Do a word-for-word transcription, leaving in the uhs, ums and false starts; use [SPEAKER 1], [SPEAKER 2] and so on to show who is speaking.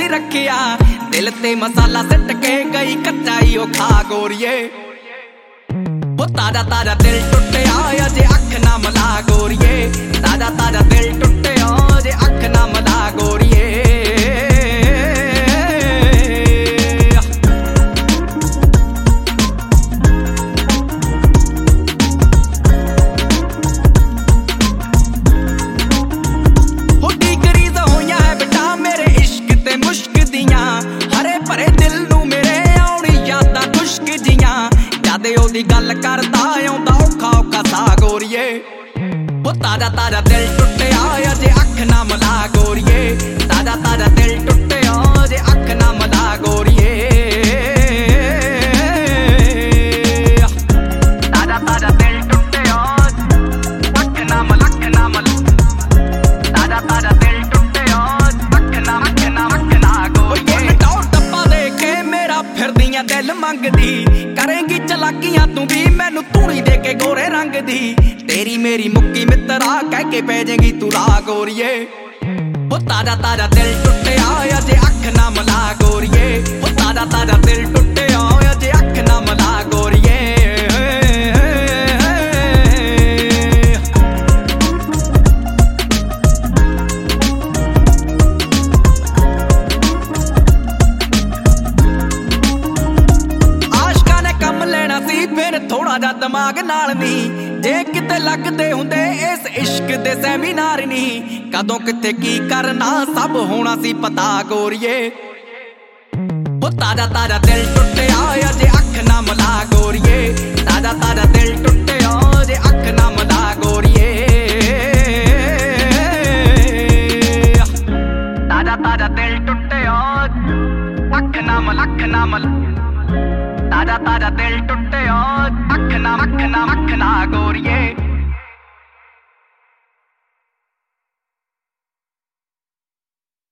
[SPEAKER 1] सी रखिया दिल ते मसाला सिट के गई कच्चाई ओ खा गोरिए वो ताजा ताजा दिल टुटिया अजे अख ना मला गोरिए ताजा ताजा दिल टुटिया अजे अख ना मला गोरिए गल करदा आउंदा औखा औखा सा गोरिए वो ताजा ताजा दिल टुटिया अजे अख ना मला गोरिए ताजा ताजा दिल टुटिया अजे अख ना मला गोरिए ताजा ताजा दिल टुटिया अख ना मला अख ना मला ताजा ताजा दिल टुटिया अख ना अख ना अख ना गोरिए टौर टप्पा दे के मेरा फिरदियां दिल मंगदी करेंगी चलाकियां तू भी मैनू धूनी दे के गोरे रंग दी तेरी मेरी मुक्की मित्रा कह के पै जाएगी तू ला गोरिए वो ताजा ताजा दिल टुटिया अजे अख ना मला गोरिए वो ताजा ताजा दिल टुटिया अजे अख ना मला गोरिए फिर थोड़ा जा दिमाग नाल नी जे किते लगदे हुंदे इस इश्क दे सेमिनार नी कदों किथे की करना सब होना सी पता गोरिए वो ताजा ताजा दिल टुटिया अजे अख ना मला गोरिए ताजा ताजा दिल टुटिया अजे अख ना मला गोरिए ताजा ताजा दिल टुटिया अख ना मला अख ना मला ताजा ताजा दिल टुटिया अख ना अख ना अख ना गोरिए।